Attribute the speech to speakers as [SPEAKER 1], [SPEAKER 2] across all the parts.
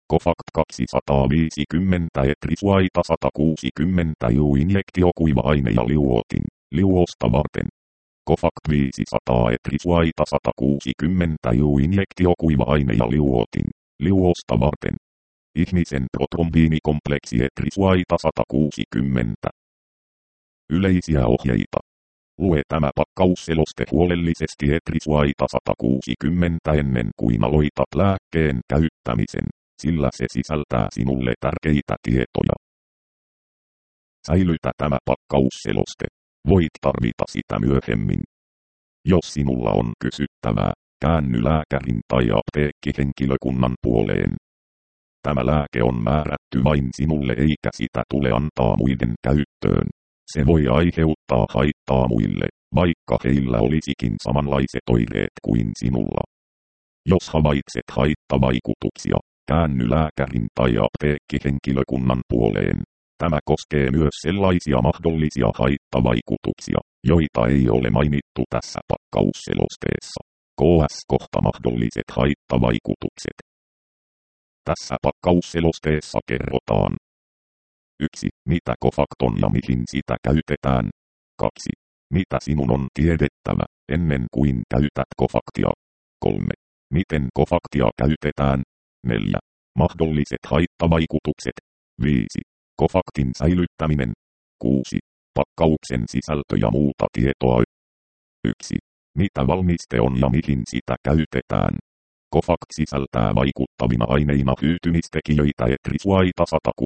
[SPEAKER 1] Kofakt 250 etrisuaita 160 injektio kuiva-aine ja liuotin, liuosta varten. Kofakt 500 etrisuaita 160 injektio kuiva-aine ja liuotin, liuosta varten. Ihmisen protrombiinikompleksi etrisuaita 160. Yleisiä ohjeita. Lue tämä pakkausseloste huolellisesti etrisuaita 160 ennen kuin aloitat lääkkeen käyttämisen, sillä se sisältää sinulle tärkeitä tietoja. Säilytä tämä pakkausseloste. Voit tarvita sitä myöhemmin. Jos sinulla on kysyttävää, käänny lääkärin tai apteekkihenkilökunnan puoleen. Tämä lääke on määrätty vain sinulle eikä sitä tule antaa muiden käyttöön. Se voi aiheuttaa haittaa muille, vaikka heillä olisikin samanlaiset oireet kuin sinulla. Jos havaitset haittavaikutuksia, käänny lääkärin tai apteekkihenkilökunnan puoleen. Tämä koskee myös sellaisia mahdollisia haittavaikutuksia, joita ei ole mainittu tässä pakkausselosteessa. KS-kohta mahdolliset haittavaikutukset. Tässä pakkausselosteessa kerrotaan. 1. Mitä Kofakt on ja mihin sitä käytetään. 2. Mitä sinun on tiedettävä, ennen kuin käytät Kofaktia. 3. Miten Kofaktia käytetään. 4. Mahdolliset haittavaikutukset. 5. Kofaktin säilyttäminen. 6. Pakkauksen sisältö ja muuta tietoa. 1. Mitä valmiste on ja mihin sitä käytetään. Kofakt sisältää vaikuttavina aineina hyytymistekijöitä etrisuaita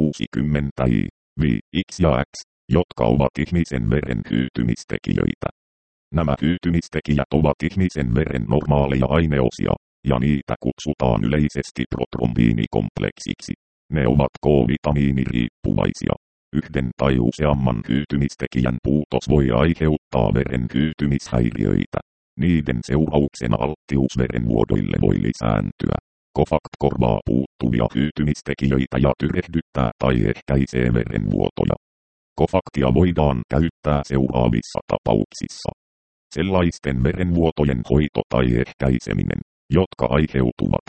[SPEAKER 1] 160 I, V, X ja X, jotka ovat ihmisen veren hyytymistekijöitä. Nämä hyytymistekijät ovat ihmisen veren normaaleja aineosia, ja niitä kutsutaan yleisesti protrombiinikompleksiksi. Ne ovat K-vitamiiniriippuvaisia. Yhden tai useamman hyytymistekijän puutos voi aiheuttaa veren hyytymishäiriöitä. Niiden seurauksena alttius verenvuodoille voi lisääntyä. Kofakt korvaa puuttuvia hyytymistekijöitä ja tyrehdyttää tai ehkäisee verenvuotoja. Kofaktia voidaan käyttää seuraavissa tapauksissa. Sellaisten verenvuotojen hoito tai ehkäiseminen, jotka aiheutuvat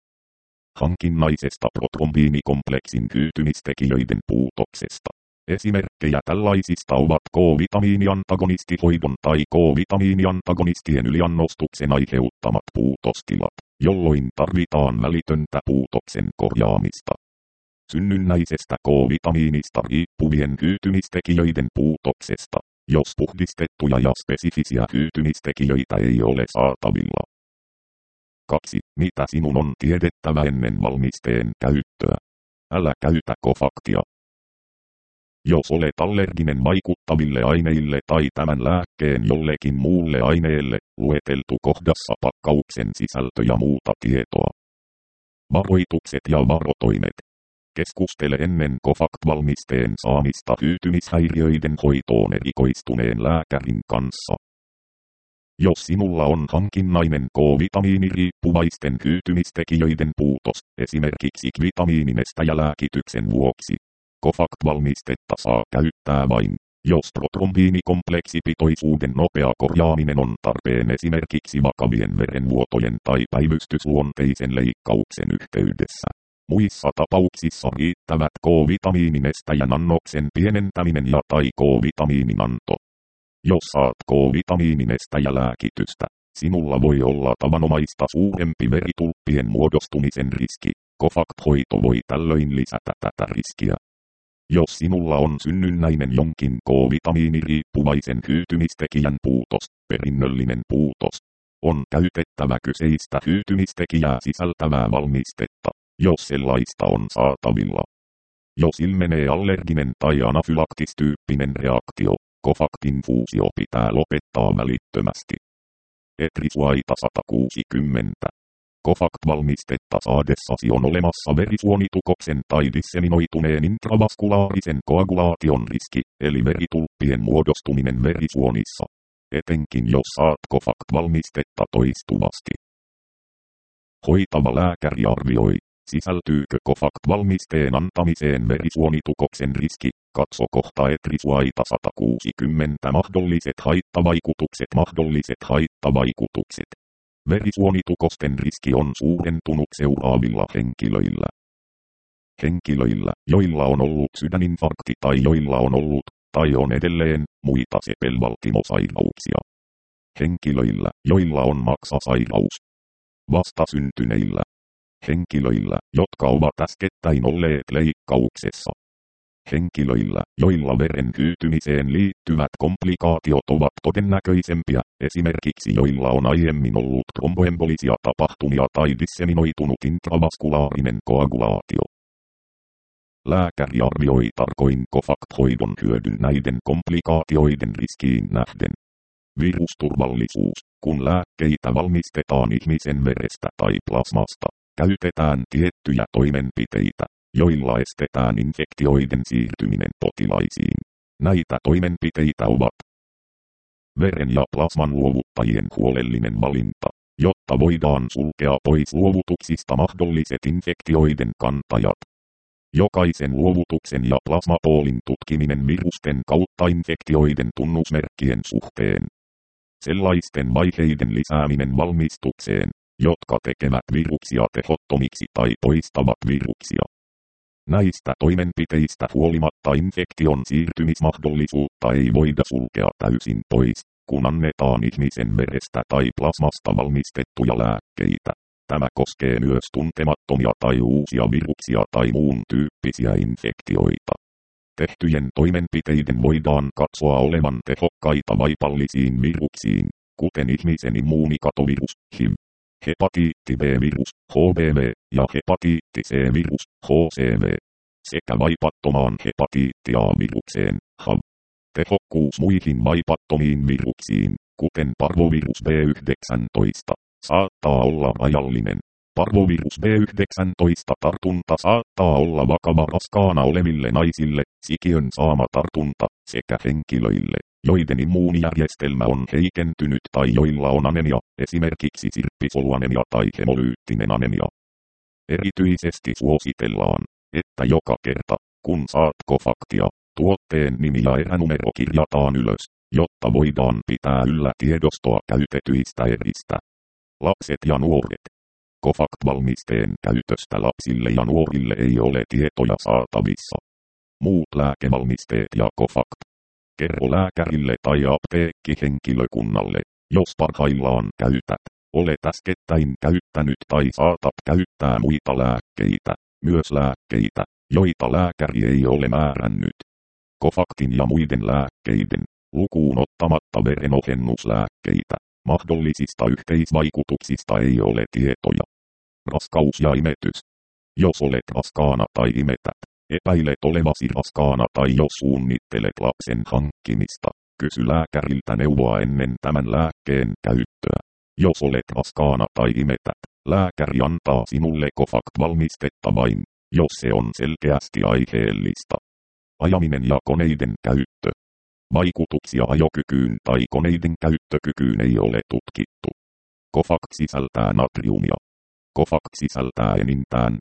[SPEAKER 1] hankinnaisesta protrombiinikompleksin hyytymistekijöiden puutoksesta. Esimerkkejä tällaisista ovat K-vitamiiniantagonistihoidon tai K-vitamiiniantagonistien yliannostuksen aiheuttamat puutostilat, jolloin tarvitaan välitöntä puutoksen korjaamista. Synnynnäisestä K-vitamiinista riippuvien hyytymistekijöiden puutoksesta, jos puhdistettuja ja spesifisiä hyytymistekijöitä ei ole saatavilla. 2. Mitä sinun on tiedettävä ennen valmisteen käyttöä? Älä käytä Kofaktia. Jos olet allerginen vaikuttaville aineille tai tämän lääkkeen jollekin muulle aineelle, lueteltu kohdassa pakkauksen sisältö ja muuta tietoa. Varoitukset ja varotoimet. Keskustele ennen Kofakt-valmisteen saamista hyytymishäiriöiden hoitoon erikoistuneen lääkärin kanssa. Jos sinulla on hankinnainen K-vitamiiniriippuvaisten hyytymistekijöiden puutos, esimerkiksi vitamiininestäjälääkityksen vuoksi, Kofakt-valmistetta saa käyttää vain, jos protrombiinikompleksipitoisuuden nopea korjaaminen on tarpeen esimerkiksi vakavien verenvuotojen tai päivystysluonteisen leikkauksen yhteydessä. Muissa tapauksissa riittävät K-vitamiininestäjän annoksen pienentäminen ja tai K-vitamiinin anto. Jos saat K-vitamiininestäjälääkitystä, sinulla voi olla tavanomaista suurempi veritulppien muodostumisen riski. Kofakt-hoito voi tällöin lisätä tätä riskiä. Jos sinulla on synnynnäinen jonkin K-vitamiiniriippuvaisen hyytymistekijän puutos, perinnöllinen puutos, on käytettävä kyseistä hyytymistekijää sisältävää valmistetta, jos sellaista on saatavilla. Jos ilmenee allerginen tai anafylaktistyyppinen reaktio, Kofaktin fuusio pitää lopettaa välittömästi. Etrisuaita 160. Kofakt-valmistetta saadessasi on olemassa verisuonitukoksen tai disseminoituneen intravaskularisen koagulaation riski, eli veritulppien muodostuminen verisuonissa. Etenkin jos saat Kofakt-valmistetta toistuvasti. Hoitava lääkäri arvioi, sisältyykö Kofakt-valmisteen antamiseen verisuonitukoksen riski. Katso kohta etrisuaita 160 mahdolliset haittavaikutukset. Verisuonitukosten riski on suurentunut seuraavilla henkilöillä. Henkilöillä, joilla on ollut sydäninfarkti tai joilla on ollut, tai on edelleen, muita sepelvaltimosairauksia. Henkilöillä, joilla on maksasairaus. Vastasyntyneillä. Henkilöillä, jotka ovat äskettäin olleet leikkauksessa. Henkilöillä, joilla veren hyytymiseen liittyvät komplikaatiot ovat todennäköisempiä, esimerkiksi joilla on aiemmin ollut tromboembolisia tapahtumia tai disseminoitunut intravasulaarinen koagulaatio. Lääkäri arvioi tarkoin Cofact-hoidon hyödyn näiden komplikaatioiden riskiin nähden. Virusturvallisuus. Kun lääkkeitä valmistetaan ihmisen verestä tai plasmasta, käytetään tiettyjä toimenpiteitä, joilla estetään infektioiden siirtyminen potilaisiin. Näitä toimenpiteitä ovat veren ja plasman luovuttajien huolellinen valinta, jotta voidaan sulkea pois luovutuksista mahdolliset infektioiden kantajat. Jokaisen luovutuksen ja plasmapoolin tutkiminen virusten kautta infektioiden tunnusmerkkien suhteen. Sellaisten vaiheiden lisääminen valmistukseen, jotka tekevät viruksia tehottomiksi tai poistavat viruksia. Näistä toimenpiteistä huolimatta infektion siirtymismahdollisuutta ei voida sulkea täysin pois, kun annetaan ihmisen verestä tai plasmasta valmistettuja lääkkeitä. Tämä koskee myös tuntemattomia tai uusia viruksia tai muun tyyppisiä infektioita. Tehtyjen toimenpiteiden voidaan katsoa olevan tehokkaita vaipallisiin viruksiin, kuten ihmisen immuunikatovirus, HIV, hepatiitti B-virus, HBV, ja hepatiitti C-virus, HCV, sekä vaipattomaan hepatiitti A-virukseen, HIV. Tehokkuus muihin vaipattomiin viruksiin, kuten parvovirus B19, saattaa olla rajallinen. Parvovirus B19-tartunta saattaa olla vakava raskaana oleville naisille, sikiön saama tartunta, sekä henkilöille, joiden immuunijärjestelmä on heikentynyt tai joilla on anemia, esimerkiksi sirppisoluanemia tai hemolyyttinen anemia. Erityisesti suositellaan, että joka kerta, kun saat Cofactia, tuotteen nimi ja eränumero kirjataan ylös, jotta voidaan pitää yllä tiedostoa käytetyistä eristä. Lapset ja nuoret. Cofact-valmisteen käytöstä lapsille ja nuorille ei ole tietoja saatavissa. Muut lääkevalmisteet ja Cofact. Kerro lääkärille tai apteekkihenkilökunnalle, jos parhaillaan käytät, olet äskettäin käyttänyt tai saatat käyttää muita lääkkeitä, myös lääkkeitä, joita lääkäri ei ole määrännyt. Cofactin ja muiden lääkkeiden, lukuun ottamatta verenohennuslääkkeitä, mahdollisista yhteisvaikutuksista ei ole tietoja. Raskaus ja imetys. Jos olet raskaana tai imetät, epäilet olevasi raskaana tai jos suunnittelet lapsen hankkimista, kysy lääkäriltä neuvoa ennen tämän lääkkeen käyttöä. Jos olet raskaana tai imetät, lääkäri antaa sinulle Cofact-valmistetta vain, jos se on selkeästi aiheellista. Ajaminen ja koneiden käyttö. Vaikutuksia ajokykyyn tai koneiden käyttökykyyn ei ole tutkittu. Cofact sisältää natriumia. Cofact sisältää enintään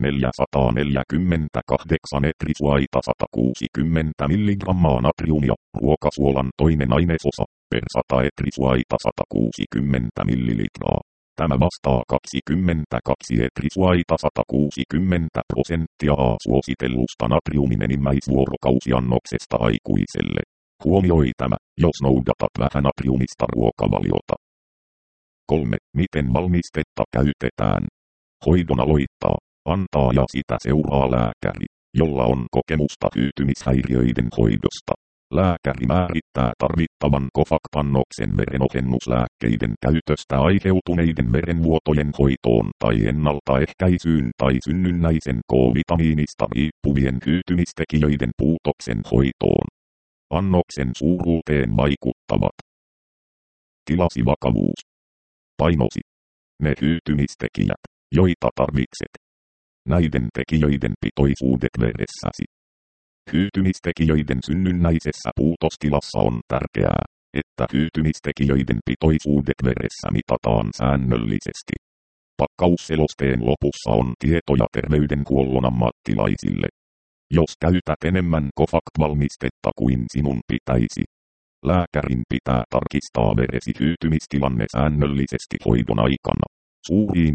[SPEAKER 1] 448 etrisuaita 160 mg natriumia, ruokasuolan toinen ainesosa, per 100 etrisuaita 160 ml. Tämä vastaa 22 etrisuaita 160% suositellusta natriumin enimmäisvuorokausiannoksesta aikuiselle. Huomioi tämä, jos noudatat vähän natriumista ruokavaliota. 3. Miten valmistetta käytetään? Hoidon aloittaa, antaa ja sitä seuraa lääkäri, jolla on kokemusta hyytymishäiriöiden hoidosta. Lääkäri määrittää tarvittavan Cofact-annoksen verenohennuslääkkeiden käytöstä aiheutuneiden verenvuotojen hoitoon tai ennaltaehkäisyyn tai synnynnäisen K-vitamiinista riippuvien hyytymistekijöiden puutoksen hoitoon. Annoksen suuruuteen vaikuttavat tilasi vakavuus, painosi, ne hyytymistekijät, joita tarvitset, näiden tekijöiden pitoisuudet veressäsi. Hyytymistekijöiden synnynnäisessä puutostilassa on tärkeää, että hyytymistekijöiden pitoisuudet veressä mitataan säännöllisesti. Pakkausselosteen lopussa on tietoja terveydenhuollon ammattilaisille. Jos käytät enemmän Cofact-valmistetta kuin sinun pitäisi, lääkärin pitää tarkistaa veresi hyytymistilanne säännöllisesti hoidon aikana. Suuriin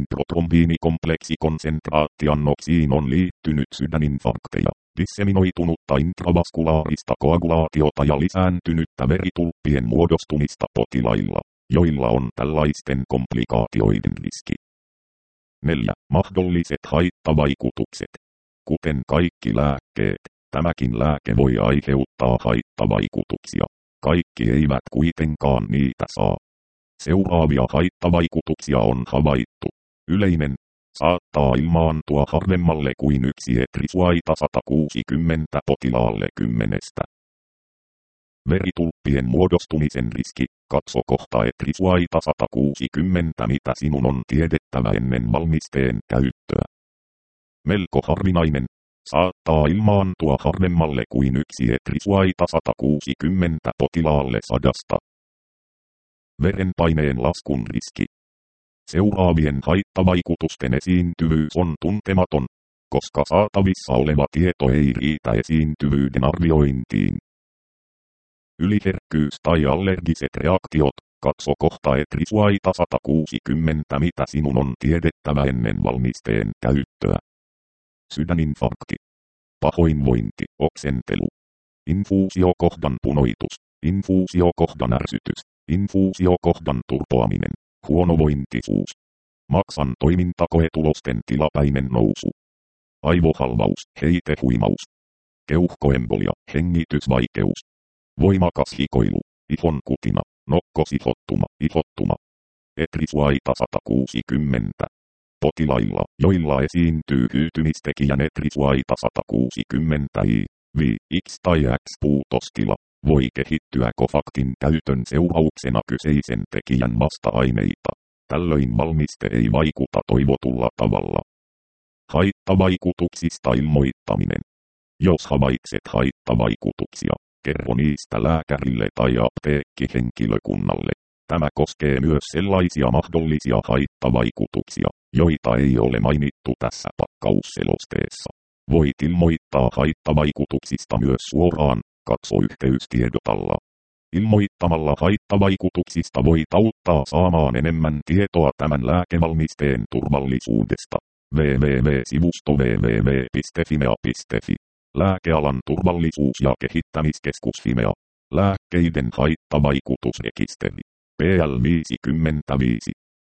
[SPEAKER 1] protrombiinikompleksikonsentraattiannoksiin on liittynyt sydäninfarkteja, disseminoitunutta intravaskularista koagulaatiota ja lisääntynyttä veritulppien muodostumista potilailla, joilla on tällaisten komplikaatioiden riski. 4. Mahdolliset haittavaikutukset. Kuten kaikki lääkkeet, tämäkin lääke voi aiheuttaa haittavaikutuksia. Kaikki eivät kuitenkaan niitä saa. Seuraavia haittavaikutuksia on havaittu. Yleinen, saattaa ilmaantua harvemmalle kuin yksi etrisuaita 160 potilaalle 10. Veritulppien muodostumisen riski, katso kohta etrisuaita 160 mitä sinun on tiedettävä ennen valmisteen käyttöä. Melko harvinainen, saattaa ilmaantua harvemmalle kuin yksi etrisuaita 160 potilaalle 100. Verenpaineen laskun riski. Seuraavien haittavaikutusten esiintyvyys on tuntematon, koska saatavissa oleva tieto ei riitä esiintyvyyden arviointiin. Yliherkkyys tai allergiset reaktiot, katso kohta etrisuaita 160 mitä sinun on tiedettävä ennen valmisteen käyttöä. Sydäninfarkti. Pahoinvointi, oksentelu. Infuusiokohdan punoitus, infuusiokohdan ärsytys, infuusiokohdan turpoaminen, huonovointisuus. Maksan toimintakoetulosten tilapäinen nousu. Aivohalvaus, heitehuimaus. Keuhkoembolia, hengitysvaikeus. Voimakas hikoilu, ihon kutina, nokkosihottuma. Etrisuaita 160. Potilailla, joilla esiintyy hyytymistekijän etrisuaita 160 X tai X-puutostila, voi kehittyä kofaktin käytön seurauksena kyseisen tekijän vasta-aineita. Tällöin valmiste ei vaikuta toivotulla tavalla. Haittavaikutuksista ilmoittaminen. Jos havaitset haittavaikutuksia, kerro niistä lääkärille tai apteekkihenkilökunnalle. Tämä koskee myös sellaisia mahdollisia haittavaikutuksia, joita ei ole mainittu tässä pakkausselosteessa. Voit ilmoittaa haittavaikutuksista myös suoraan, katso yhteystiedotalla. Ilmoittamalla haittavaikutuksista voit auttaa saamaan enemmän tietoa tämän lääkevalmisteen turvallisuudesta. www.sivusto www.fimea.fi. Lääkealan turvallisuus- ja kehittämiskeskus Fimea. Lääkkeiden haittavaikutusrekisteri. PL 55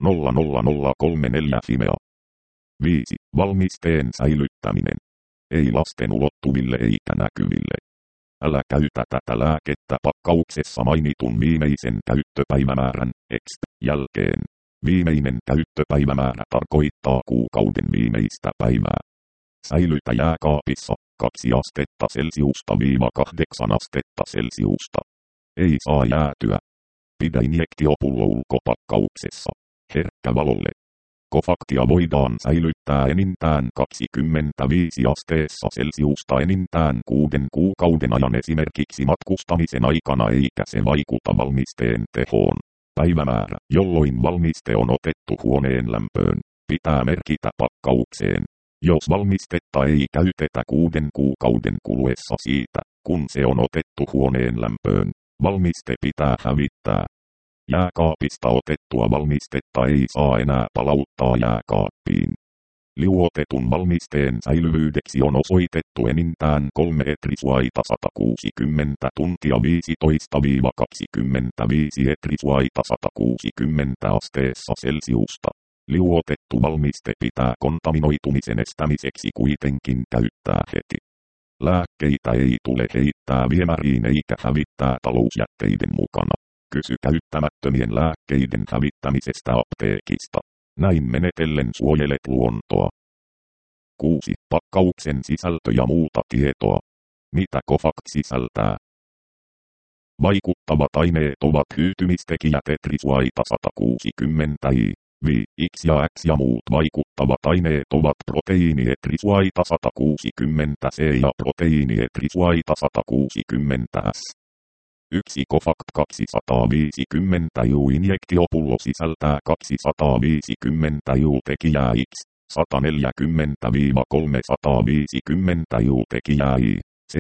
[SPEAKER 1] 00034 Fimea. 5. Valmisteen säilyttäminen. Ei lasten ulottuville eikä näkyville. Älä käytä tätä lääkettä pakkauksessa mainitun viimeisen käyttöpäivämäärän jälkeen. Viimeinen käyttöpäivämäärä tarkoittaa kuukauden viimeistä päivää. Säilytä jääkaapissa 2 astetta Celsiusta - 8 astetta Celsiusta. Ei saa jäätyä. Pidä injektiopullo ulkopakkauksessa. Herkkä valolle. Kofaktia voidaan säilyttää enintään 25 asteessa Celsiusta enintään 6 kuukauden ajan esimerkiksi matkustamisen aikana eikä se vaikuta valmisteen tehoon. Päivämäärä, jolloin valmiste on otettu huoneen lämpöön, pitää merkitä pakkaukseen. Jos valmistetta ei käytetä 6 kuukauden kuluessa siitä, kun se on otettu huoneen lämpöön, valmiste pitää hävittää. Jääkaapista otettua valmistetta ei saa enää palauttaa jääkaappiin. Liuotetun valmisteen säilyvyydeksi on osoitettu enintään 3 etrisuaita 160 tuntia 15-25 etrisuaita 160 asteessa Celsiusta. Liuotettu valmiste pitää kontaminoitumisen estämiseksi kuitenkin käyttää heti. Lääkkeitä ei tule heittää viemäriin eikä hävittää talousjätteiden mukana. Kysy käyttämättömien lääkkeiden hävittämisestä apteekista. Näin menetellen suojelet luontoa. 6. Pakkauksen sisältö ja muuta tietoa. Mitä Kofakt sisältää? Vaikuttavat aineet ovat hyytymistekijät etrisuaita 160 X ja X ja muut vaikuttavat aineet ovat proteiini etrisuaita 160 C ja proteiini etrisuaita 160 S. 1 Kofakt 250 injektiopullo sisältää 250 tekijää X, 140-350 tekijää Y,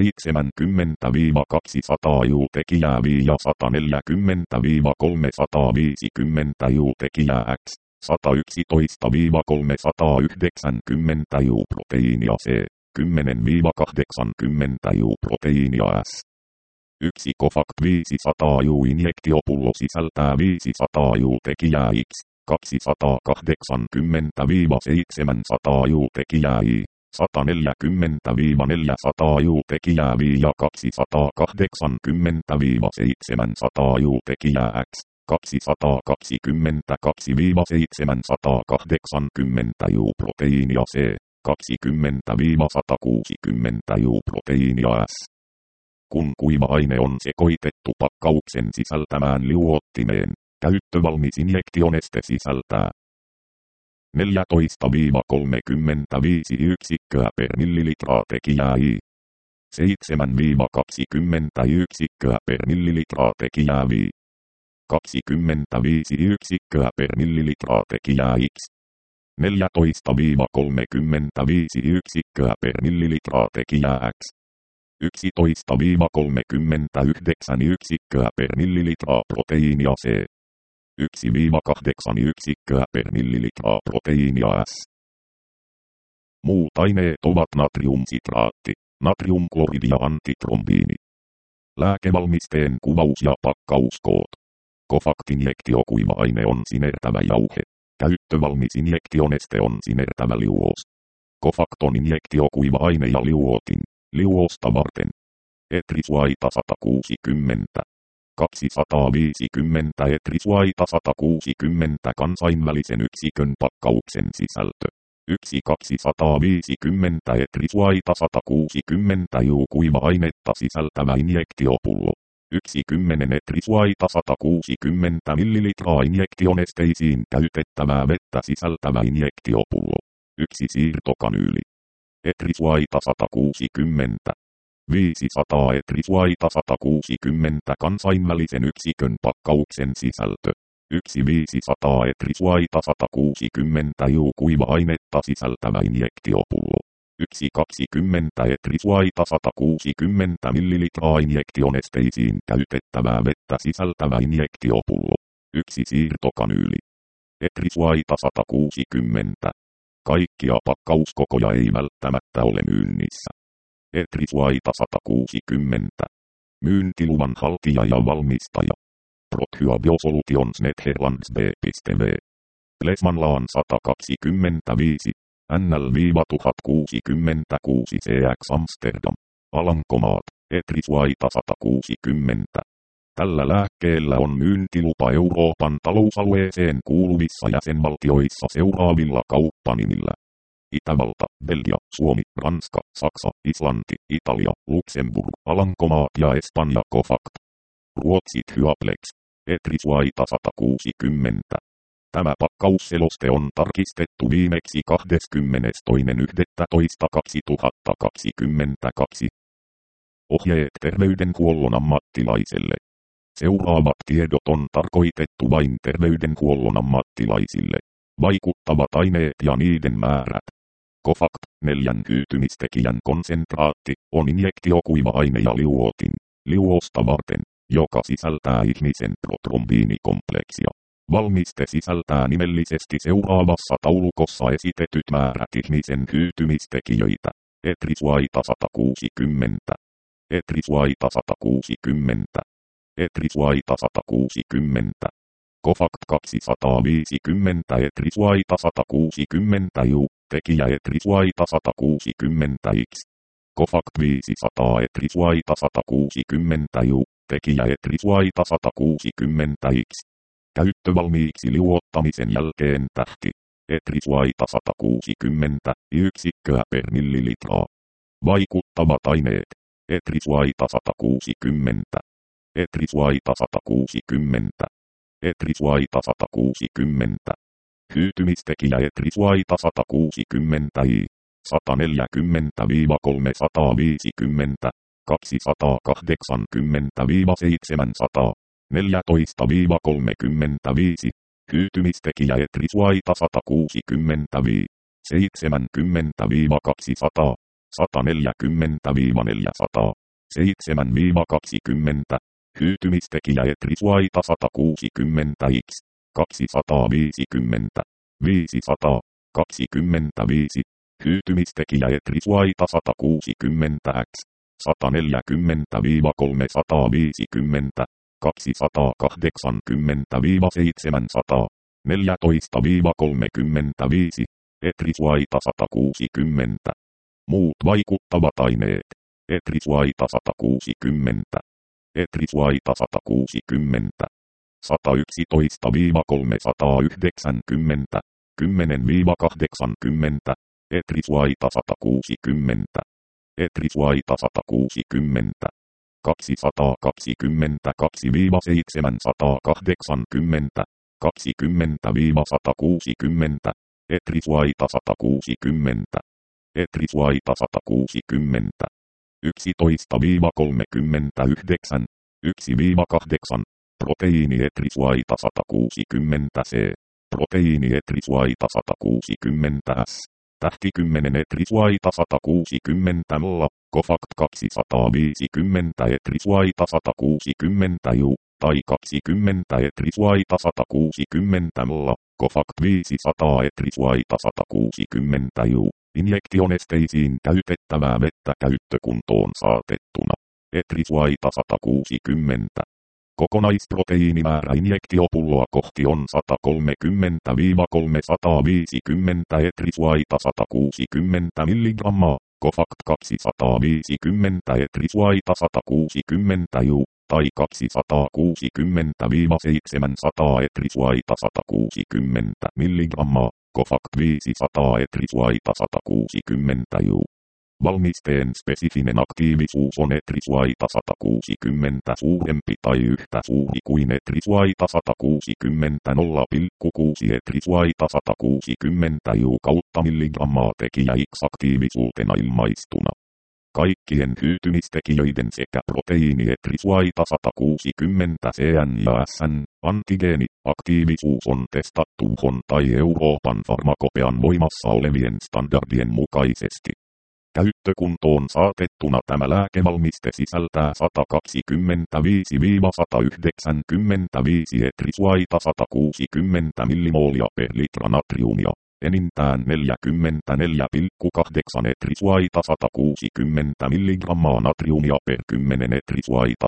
[SPEAKER 1] 70-200 tekijää Y ja 140-350 tekijää X, 111–390 Ju-proteiinia C, 10–80 Ju-proteiinia S. 1 Cofact 500 Ju-injektiopullo sisältää 500 Ju-tekijää X, 280–700 Ju-tekijää Y, 140–400 Ju-tekijää V ja 280–700 Ju-tekijää X, 222–780 Ju-proteiinia C, 20–160 Ju-proteiinia S. Kun kuiva-aine on sekoitettu pakkauksen sisältämään liuottimeen, käyttövalmis injektioneste sisältää 14–35 yksikköä per millilitra tekijää I, 7–20 yksikköä per millilitra tekijää V, 25 yksikköä per millilitra tekijää X, 14–35 yksikköä per millilitra tekijää X, 11–39 yksikköä per millilitra proteiinia C, 1–8 yksikköä per millilitra proteiinia S. Muut aineet ovat natriumsitraatti, natriumkloridi ja antitrombiini. Lääkevalmisteen kuvaus ja pakkauskoot. Cofact-injektiokuiva-aine on sinertävä jauhe. Käyttövalmis injektioneste on sinertävä liuos. Cofact on injektiokuiva-aine ja liuotin. Liuosta varten. Etrisuaita 160. 250 etrisuaita 160 kansainvälisen yksikön pakkauksen sisältö. 1–250 etrisuaita 160 Ju-kuiva-ainetta sisältävä injektiopullo. 10 etrisuaita 160 ml injektionesteisiin käytettävää vettä sisältävä injektiopullo. 1 siirtokanyyli. Etrisuaita 160. 500 etrisuaita 160 kansainvälisen yksikön pakkauksen sisältö. 500 etrisuaita 160 Ju-kuiva-ainetta sisältävä injektiopullo. 20 etrisuaita 160 ml injektionesteisiin käytettävää vettä sisältävä injektiopullo. 1 siirtokanyyli. Etrisuaita 160. Kaikkia pakkauskokoja ei välttämättä ole myynnissä. Etrisuaita 160. Myyntiluvan haltija ja valmistaja. Prothya Biosolutions Netherlands B.V. Plesmanlaan 125. NL-1066 CX Amsterdam. Alankomaat. Etrisuaita 160. Tällä lääkkeellä on myyntilupa Euroopan talousalueeseen kuuluvissa jäsenvaltioissa seuraavilla kauppanimillä. Itävalta, Belgia, Suomi, Ranska, Saksa, Islanti, Italia, Luxemburg, Alankomaat ja Espanja Cofact. Ruotsi Hyaplex. Etrisuaita 160. Tämä pakkausseloste on tarkistettu viimeksi 22.11.2022. Ohjeet terveydenhuollon ammattilaiselle. Seuraavat tiedot on tarkoitettu vain terveydenhuollon ammattilaisille. Vaikuttavat aineet ja niiden määrät. Cofact, 4 hyytymistekijän konsentraatti, on injektiokuiva-aine ja liuotin, liuosta varten, joka sisältää ihmisen protrombiinikompleksia. Valmiste sisältää nimellisesti seuraavassa taulukossa esitetyt määrät ihmisen hyytymistekijöitä. Etrisuaita 160. Etrisuaita 160. Etrisuaita 160. Cofact 250 etrisuaita 160 Ju, tekijä etrisuaita 160 X. Cofact 500 etrisuaita 160 Ju, tekijä etrisuaita 160 X. Käyttövalmiiksi liuottamisen jälkeen tähti. Etrisuaita 160 yksikköä per millilitraa. Vaikuttavat aineet. Etrisuaita 160. Etrisuaita 160. Etrisuaita 160. Hyytymistekijä etrisuaita 160 I. 140–350. 280–700. 14–35. Hyytymistekijä etrisuaita 165. 70–200. 140–400. 7–20. Hyytymistekijä etrisuaita 160 X. 250. 525. Hyytymistekijä etrisuaita 160x. 140-350. 280-700. 14-35. Etrisuaita 160. Muut vaikuttavat aineet. Etrisuaita 160. Etrisuaita 160. 111-390. 10-80. Etrisuaita 160. Etrisuaita 160. 222-780. 20-160. Etrisuaita 160. Etrisuaita 160. 11-39. 1-8. Proteiini etrisuaita 160 C. Proteiini etrisuaita 160 S. Tähti 10 etrisuaita 160 Ml. Kofakt 250 etrisuaita 160 Ju. Tai 20 etrisuaita 160 Ml. Kofakt 500 etrisuaita 160 Ju. Injektionesteisiin käytettävää vettä käyttökuntoon saatettuna. Etrisuaita 160. Kokonaisproteiinimäärä injektiopulloa kohti on 130-350 etrisuaita 160 mg. Kofakt 250 etrisuaita 160 Ju. Tai 260-700 etrisuaita 160 mg. Kofakt 500 etrisuaita 160 Ju. Valmisteen spesifinen aktiivisuus on etrisuaita 160 suurempi tai yhtä suuri kuin etrisuaita 160 0,6 etrisuaita 160 Ju kautta milligrammaa tekijä X-aktiivisuutena ilmaistuna. Kaikkien hyytymistekijöiden sekä proteiinietrisuaita 160 CN ja SN antigeeni-aktiivisuus on testattu UHOn tai Euroopan farmakopean voimassa olevien standardien mukaisesti. Käyttökuntoon saatettuna tämä lääkevalmiste sisältää 125-195 etrisuaita 160 millimoolia per litra natriumia. Enintään 44,8 etrisuaita 160 mg natriumia per 10 etrisuaita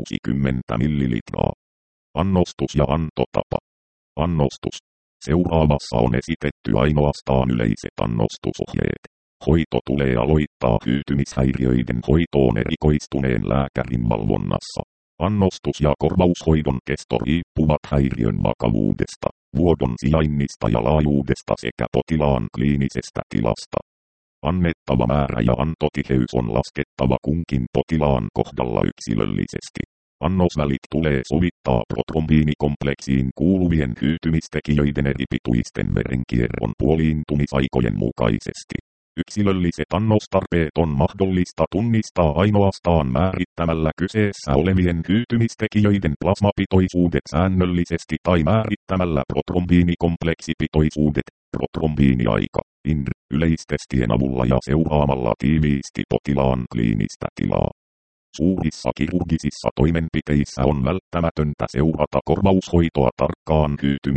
[SPEAKER 1] 160 millilitraa. Annostus ja antotapa. Annostus. Seuraavassa on esitetty ainoastaan yleiset annostusohjeet. Hoito tulee aloittaa hyytymishäiriöiden hoitoon erikoistuneen lääkärin valvonnassa. Annostus ja korvaushoidon kesto riippuvat häiriön vakavuudesta, vuodon sijainnista ja laajuudesta sekä potilaan kliinisestä tilasta. Annettava määrä ja antotiheys on laskettava kunkin potilaan kohdalla yksilöllisesti. Annosvälit tulee sovittaa protrombiinikompleksiin kuuluvien hyytymistekijöiden eri pituisten verenkierron puoliintumisaikojen mukaisesti. Yksilölliset annostarpeet on mahdollista tunnistaa ainoastaan määrittämällä kyseessä olevien hyytymistekijöiden plasmapitoisuudet säännöllisesti tai määrittämällä protrombiinikompleksipitoisuudet, protrombiiniaika, INR, yleistestien avulla ja seuraamalla tiiviisti potilaan kliinistä tilaa. Suurissa kirurgisissa toimenpiteissä on välttämätöntä seurata korvaushoitoa tarkkaan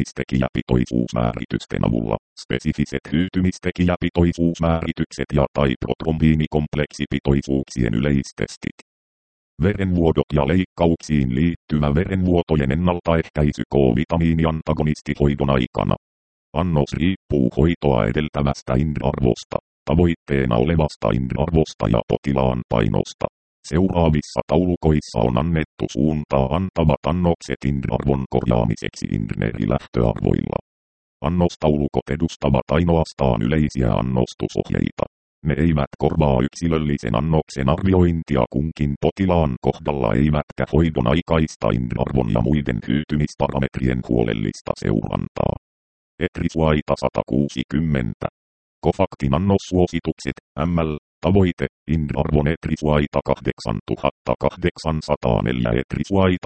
[SPEAKER 1] hyytymistekijäpitoisuusmääritysten avulla. Spesifiset hyytymistekijäpitoisuusmääritykset ja tai protrombiinikompleksipitoisuuksien yleistestit. Verenvuodot ja leikkauksiin liittyvä verenvuotojen ennaltaehkäisy K-vitamiiniantagonistihoidon aikana. Annos riippuu hoitoa edeltävästä INR-arvosta, tavoitteena olevasta INR-arvosta ja potilaan painosta. Seuraavissa taulukoissa on annettu suuntaa antavat annokset INR-arvon korjaamiseksi INR-lähtöarvoilla. Annostaulukot edustavat ainoastaan yleisiä annostusohjeita. Ne eivät korvaa yksilöllisen annoksen arviointia kunkin potilaan kohdalla eivätkä hoidon aikaista INR-arvon ja muiden hyytymisparametrien huolellista seurantaa. Etrisuaita 160. Kofaktin annossuositukset, ml. Tavoite, INR-arvon etrisuaita 8804 etrisuaita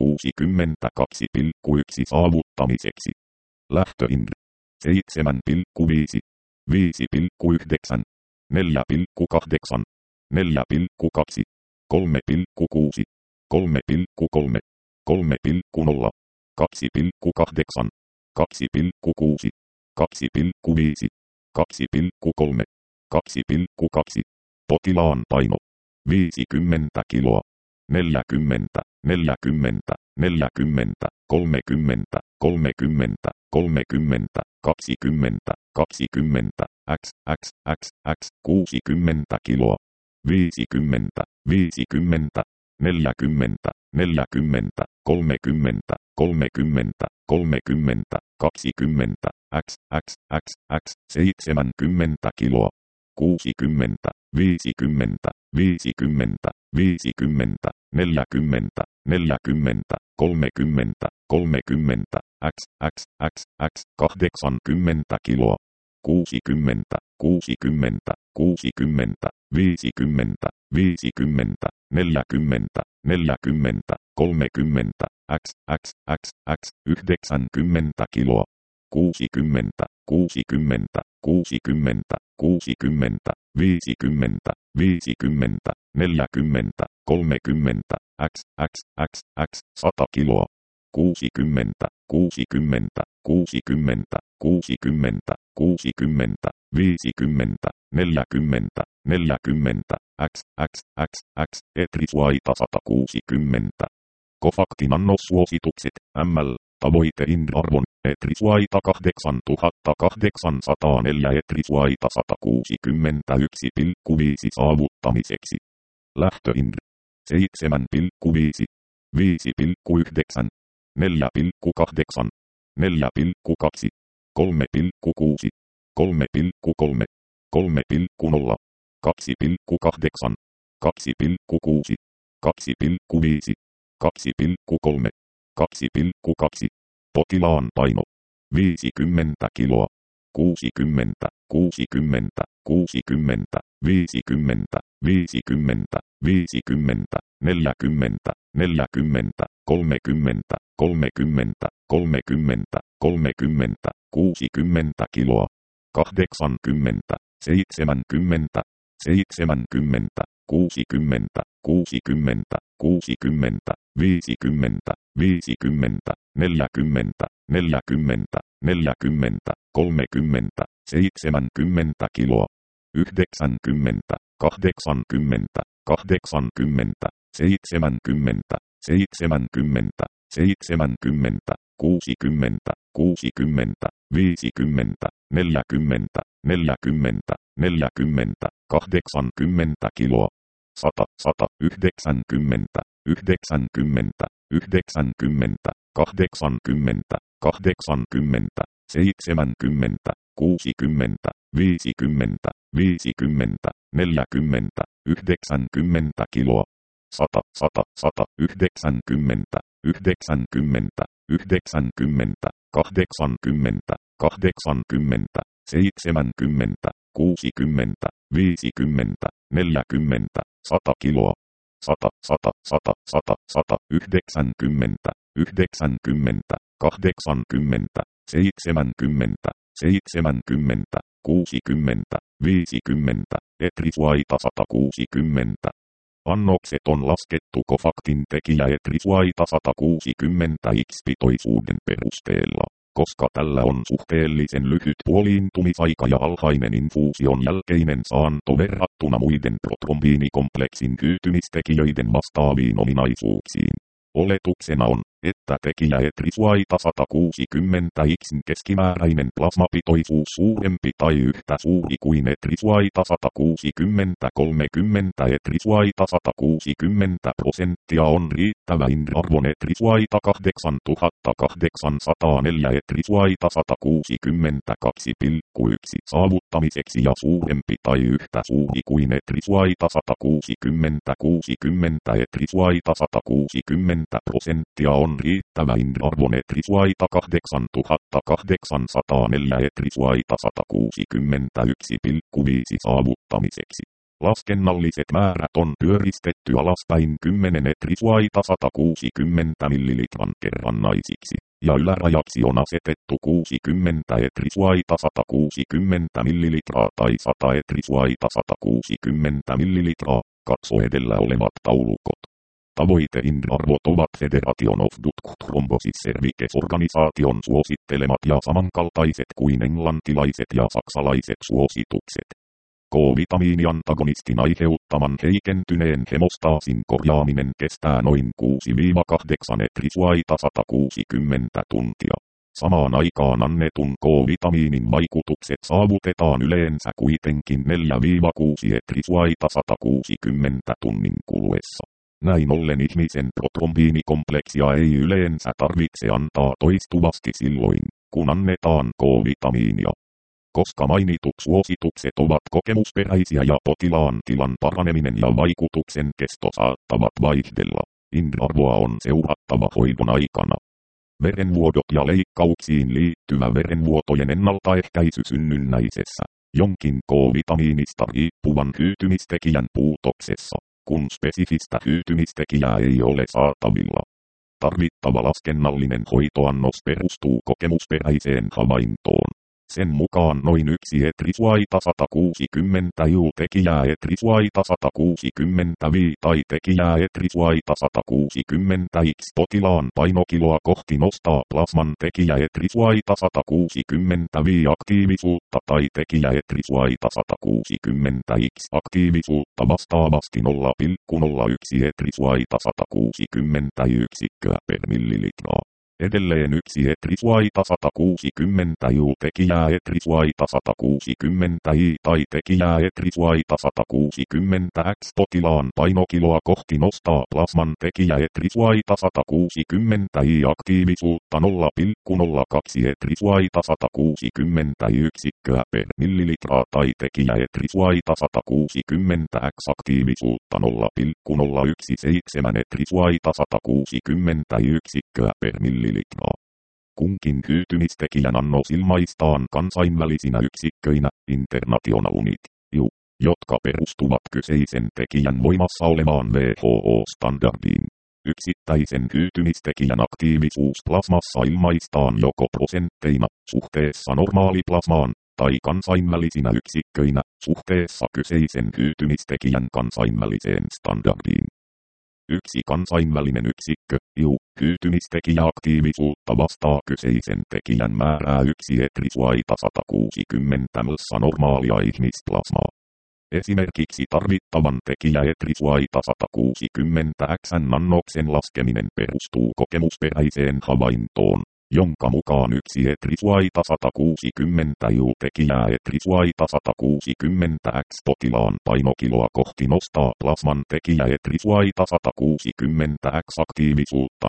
[SPEAKER 1] 162,1 saavuttamiseksi. Lähtö INR 7,5, 5,9, 4,8, 4,2, 3,6, 3,3, 3,0, 2,8, 2,6, 2,5, 2,3, 2,2. Potilaan paino 50 kiloa. 40, 40, 40, 30, 30, 30, 20, 20, x 60 kiloa. 50, 50, 40, 40, 30, 30, 30, 20, x 70 kiloa. 60, 50, 50, 50, 40, 40, 30, 30, x 80 kiloa. 60, 60, 60, 50, 50, 40, 40, 30, x 90 kiloa. 60, 60, 60, 60, 50, 50, 40, 30, x 100 kiloa. 60, 60, 60, 60, 60, 50, 40, 40, x etrisuaita 160. Cofactin annossuositukset, ml. Tavoite INR-arvon, etrisuaita 8804 etrisuaita 161,5 saavuttamiseksi. Lähtö INR 7,5, 5,9, 4,8, 4,2, 3,6, 3,3, 3,0, 2,8, 2,6, 2,5, 2,3, 2,2. Potilaan paino 50 kiloa. 60, 60, 60, 50, 50, 50, 40, 40, 30, 30, 30, 30, 60 kiloa. 80, 70, 70, 60, 60, 60, 50, 50, 40, 40, 40, 30, 70 kiloa. 90, 80, 80, 70, 70, 70, 60, 60, 50, 40, 40, 40, 80 kiloa. 100, 190, 90, 90, 80, 80, 70, 60, 50, 50, 40, 90 kiloa. 100, 190, 90, 90, 80, 80, 70, 60, 50, 40, 100 kiloa. 100, 100, 100, 100, 90, 90, 80, 70, 70, 60, 50, etrisuaita 160. Annokset on laskettu Cofactin tekijä etrisuaita 160 X-pitoisuuden perusteella. Koska tällä on suhteellisen lyhyt puoliintumisaika ja alhainen infuusion jälkeinen saanto verrattuna muiden protrombiinikompleksin hyytymistekijöiden vastaaviin ominaisuuksiin. Oletuksena on, että tekijä etrisuaita 160 X:n keskimääräinen plasmapitoisuus suurempi tai yhtä suuri kuin etrisuaita 160 30 etrisuaita 160% on riittävä INR-arvon etrisuaita 8804 etrisuaita 162,1 saavuttamiseksi ja suurempi tai yhtä suuri kuin etrisuaita 160 etrisuaita 160% on riittävä INR-arvon etrisuaita 8804 etrisuaita 161,5 saavuttamiseksi. Laskennalliset määrät on pyöristetty alaspäin 10 etrisuaita 160 millilitran kerrannaisiksi, ja ylärajaksi on asetettu 60 etrisuaita 160 millilitraa tai 100 etrisuaita 160 millilitraa, katso edellä olevat taulukot. Tavoite IND-arvot ovat Federation of Duct Thrombosis Cervices-organisaation suosittelemat ja samankaltaiset kuin englantilaiset ja saksalaiset suositukset. K-vitamiiniantagonistin aiheuttaman heikentyneen hemostaasin korjaaminen kestää noin 6-8 etrisuaita 160 tuntia. Samaan aikaan annetun K-vitamiinin vaikutukset saavutetaan yleensä kuitenkin 4-6 etrisuaita 160 tunnin kuluessa. Näin ollen ihmisen protrombiinikompleksia ei yleensä tarvitse antaa toistuvasti silloin, kun annetaan K-vitamiinia. Koska mainitut suositukset ovat kokemusperäisiä ja potilaan tilan paraneminen ja vaikutuksen kesto saattavat vaihdella, IND-arvoa on seurattava hoidon aikana. Verenvuodot ja leikkauksiin liittyvä verenvuotojen ennaltaehkäisy synnynnäisessä, jonkin K-vitamiinista riippuvan hyytymistekijän puutoksessa, kun spesifistä hyytymistekijää ei ole saatavilla. Tarvittava laskennallinen hoitoannos perustuu kokemusperäiseen havaintoon. Sen mukaan noin 1 etrisuaita 160 tekijää etrisuaita 160 tai tekijää etrisuaita 160 x potilaan painokiloa kohti nostaa plasman tekijä etrisuaita 160 aktiivisuutta tai tekijä etrisuaita 160 x aktiivisuutta vastaavasti 0,01 etrisuaita 160 yksikköä per millilitraa. Edelleen 1 etrisuaita 160 tekijää etrisuaita 160 tai tekijää etrisuaita 160 x potilaan painokiloa kohti nostaa plasman tekijä etrisuaita 160 aktiivisuutta 0,02 etrisuaita 160 yksikköä per millilitraa tai tekijä etrisuaita 160 x aktiivisuutta 0,017 etrisuaita 160 yksikköä per millilitraa. Kunkin hyytymistekijän annos ilmaistaan kansainvälisinä yksikköinä, International Unit, IU, jotka perustuvat kyseisen tekijän voimassa olevaan WHO-standardiin. Yksittäisen hyytymistekijän aktiivisuus plasmassa ilmaistaan joko prosentteina, suhteessa normaaliplasmaan, tai kansainvälisinä yksikköinä, suhteessa kyseisen hyytymistekijän kansainväliseen standardiin. Yksi kansainvälinen yksikkö, IU, hyytymistekijäaktiivisuutta vastaa kyseisen tekijän määrää 1 etrisuaita 160 massa normaalia ihmisplasmaa. Esimerkiksi tarvittavan tekijä etrisuaita 160 x-annoksen laskeminen perustuu kokemusperäiseen havaintoon, jonka mukaan 1 etrisuaita 160 tekijää etrisuaita 160 x potilaan painokiloa kohti nostaa plasman tekijä etrisuaita 160 x aktiivisuutta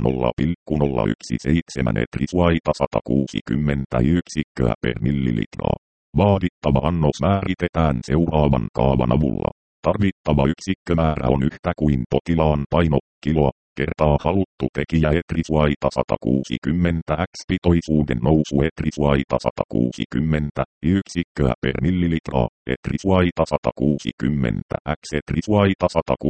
[SPEAKER 1] 0,017 etrisuaita 160 yksikköä per millilitraa. Vaadittava annos määritetään seuraavan kaavan avulla. Tarvittava yksikkömäärä on yhtä kuin potilaan paino, kiloa, kertaa haluttu tekijä etrisuaita 160 x pitoisuuden nousu etrisuaita 160 yksikköä per millilitraa, etrisuaita 160 x etrisuaita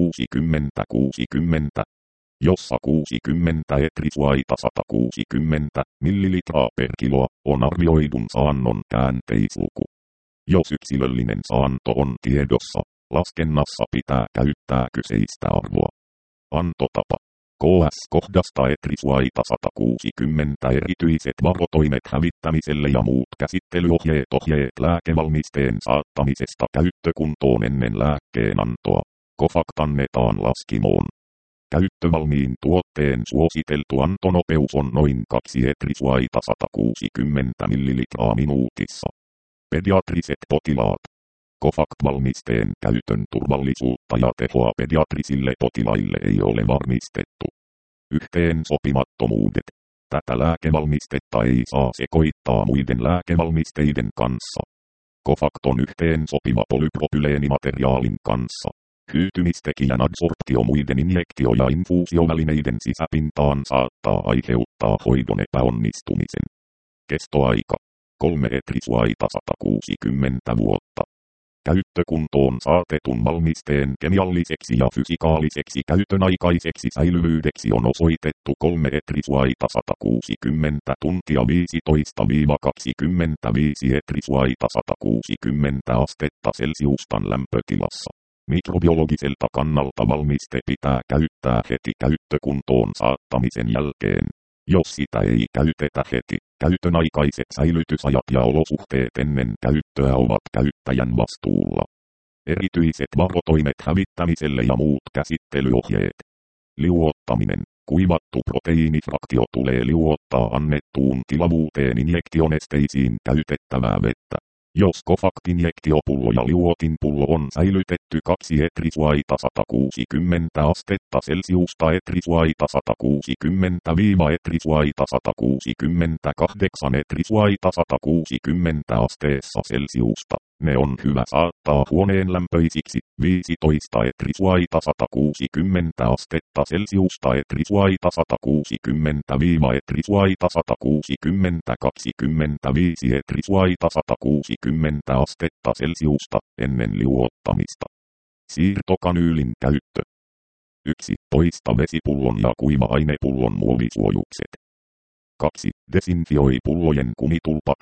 [SPEAKER 1] 160 jossa 60 etrisuaita 160 millilitraa per kiloa on arvioidun saannon käänteisluku. Jos yksilöllinen saanto on tiedossa, laskennassa pitää käyttää kyseistä arvoa. Antotapa. KS-kohdasta etrisuaita 160 erityiset varotoimet hävittämiselle ja muut käsittelyohjeet lääkevalmisteen saattamisesta käyttökuntoon ennen lääkkeen antoa. Cofact annetaan laskimoon. Käyttövalmiin tuotteen suositeltu antonopeus on noin 2 etrisuaita 160 millilitraa minuutissa. Pediatriset potilaat. Cofact-valmisteen käytön turvallisuutta ja tehoa pediatrisille potilaille ei ole varmistettu. Yhteensopimattomuudet. Tätä lääkevalmistetta ei saa sekoittaa muiden lääkevalmisteiden kanssa. Cofact on yhteensopiva polypropyleenimateriaalin kanssa. Hyytymistekijän adsorptio muiden injektio- ja infuusiovälineiden sisäpintaan saattaa aiheuttaa hoidon epäonnistumisen. Kestoaika. 3 etrisuaita 160 vuotta. Käyttökuntoon saatetun valmisteen kemialliseksi ja fysikaaliseksi käytön aikaiseksi säilyvyydeksi on osoitettu 3 etrisuaita 160 tuntia 15-25 etrisuaita 160 astetta Celsiustan lämpötilassa. Mikrobiologiselta kannalta valmiste pitää käyttää heti käyttökuntoon saattamisen jälkeen. Jos sitä ei käytetä heti, käytön aikaiset säilytysajat ja olosuhteet ennen käyttöä ovat käyttäjän vastuulla. Erityiset varotoimet hävittämiselle ja muut käsittelyohjeet. Liuottaminen. Kuivattu proteiinifraktio tulee liuottaa annettuun tilavuuteen injektionesteisiin käytettävää vettä. Jos Cofact-injektiopullo ja liuotinpullo on säilytetty 2 etrisuaita 160 astetta Celsiusta etrisuaita 160-etrisuaita 168 etrisuaita 160 asteessa Celsiusta, ne on hyvä saattaa huoneen lämpöisiksi. 15 etrisuaita 160 astetta Celsiusta etrisuaita 160-etrisuaita 160 25 etrisuaita 160 astetta Celsiusta ennen liuottamista. Siirtokanyylin käyttö. 1. Poista vesipullon ja kuiva-ainepullon muovisuojukset. 2. Desinfioi pullojen kumitulpak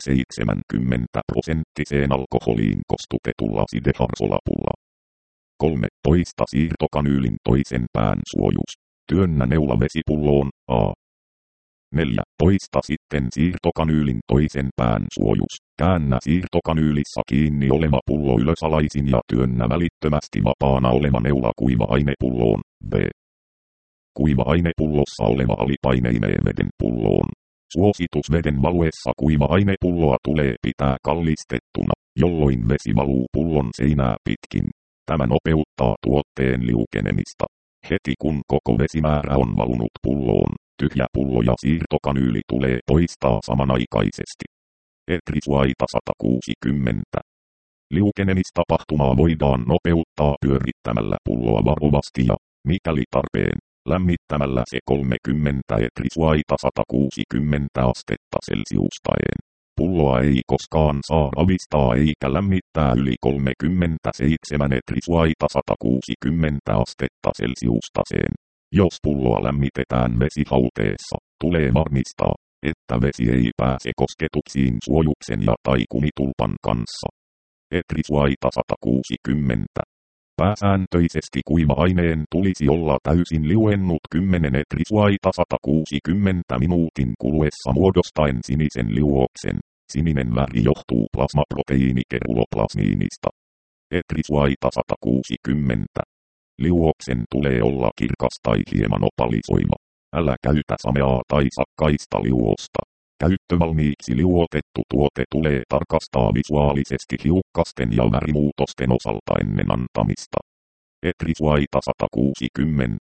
[SPEAKER 1] 70% alkoholiin kostutetulla sideharsolapulla. 3. Poista siirtokanyylin toisen pään suojus. Työnnä neula vesipulloon, A. 4. Poista sitten siirtokanyylin toisen pään suojus. Käännä siirtokanyylissä kiinni oleva pullo ylösalaisin ja työnnä välittömästi vapaana oleva neula kuiva-ainepulloon, B. Kuiva-ainepullossa oleva alipaine imee veden pulloon. Suositus: veden valuessa kuiva-ainepulloa tulee pitää kallistettuna, jolloin vesi valuu pullon seinää pitkin. Tämä nopeuttaa tuotteen liukenemista. Heti kun koko vesimäärä on valunut pulloon, tyhjä pullo ja siirtokanyyli tulee poistaa samanaikaisesti. Etrisuaita 160. Liukenemistapahtumaa voidaan nopeuttaa pyörittämällä pulloa varovasti ja, mikäli tarpeen, lämmittämällä se 30 etrisuaita 160 astetta Celsiustaen. Pulloa ei koskaan saa ravistaa eikä lämmittää yli 37 etrisuaita 160 astetta Celsiustaen. Jos pulloa lämmitetään vesihauteessa, tulee varmistaa, että vesi ei pääse kosketuksiin suojuksen ja tai kumitulpan kanssa. Etrisuaita 160. Pääsääntöisesti kuiva-aineen tulisi olla täysin liuennut 10 etrisuaita 160 minuutin kuluessa muodostaen sinisen liuoksen. Sininen väri johtuu plasmaproteiinikeruloplasmiinista. Etrisuaita 160. Liuoksen tulee olla kirkas tai hieman opalisoiva. Älä käytä sameaa tai sakkaista liuosta. Käyttövalmiiksi liuotettu tuote tulee tarkastaa visuaalisesti hiukkasten ja värimuutosten osalta ennen antamista. Etrisuaita 160.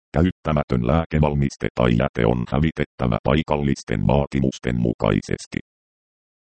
[SPEAKER 1] Käyttämätön lääkevalmiste tai jäte on hävitettävä paikallisten vaatimusten mukaisesti.